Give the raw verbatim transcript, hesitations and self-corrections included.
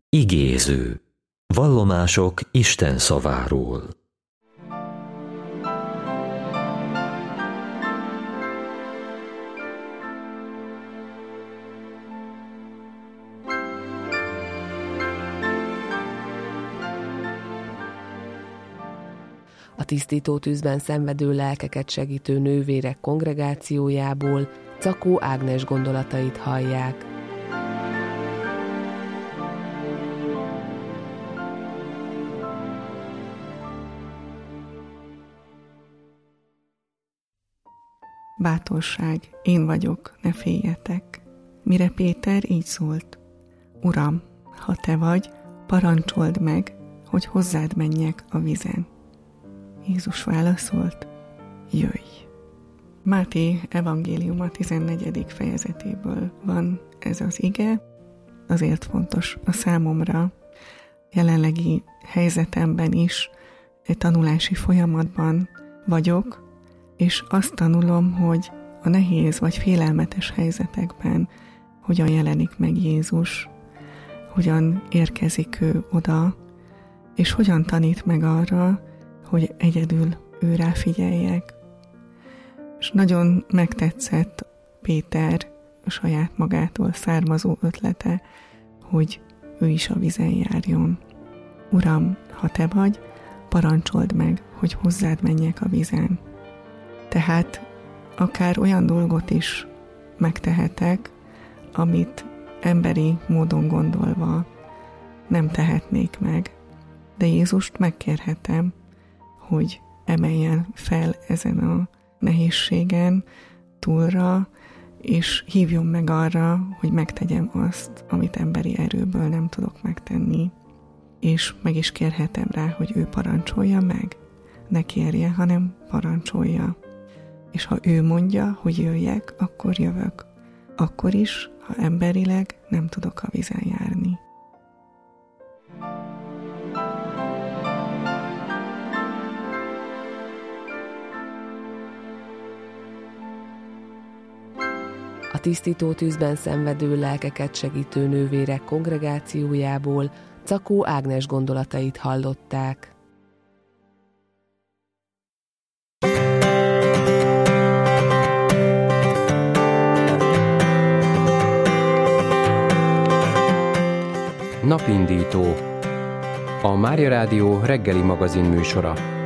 Igéző. Vallomások Isten szaváról. A tisztító tűzben szenvedő lelkeket segítő nővérek kongregációjából Czakó Ágnes gondolatait hallják. Bátorság, én vagyok, ne féljetek. Mire Péter így szólt: Uram, ha te vagy, parancsold meg, hogy hozzád menjek a vízen. Jézus válaszolt: jöjj. Máté evangéliuma tizennegyedik fejezetéből van ez az ige, azért fontos a számomra. Jelenlegi helyzetemben is egy tanulási folyamatban vagyok, és azt tanulom, hogy a nehéz vagy félelmetes helyzetekben hogyan jelenik meg Jézus, hogyan érkezik ő oda, és hogyan tanít meg arra, hogy egyedül őrá figyeljek. És nagyon megtetszett Péter a saját magától származó ötlete, hogy ő is a vízen járjon. Uram, ha te vagy, parancsold meg, hogy hozzád menjek a vízen. Tehát akár olyan dolgot is megtehetek, amit emberi módon gondolva nem tehetnék meg, de Jézust megkérhetem, hogy emeljen fel ezen a nehézségen túlra, és hívjon meg arra, hogy megtegyem azt, amit emberi erőből nem tudok megtenni. És meg is kérhetem rá, hogy ő parancsolja meg. Ne kérje, hanem parancsolja. És ha ő mondja, hogy jöjjek, akkor jövök. Akkor is, ha emberileg nem tudok a vízen járni. A tisztító tűzben szenvedő lelkeket segítő nővérek kongregációjából Czakó Ágnes gondolatait hallották. Napindító. A Mária Rádió reggeli magazin műsora.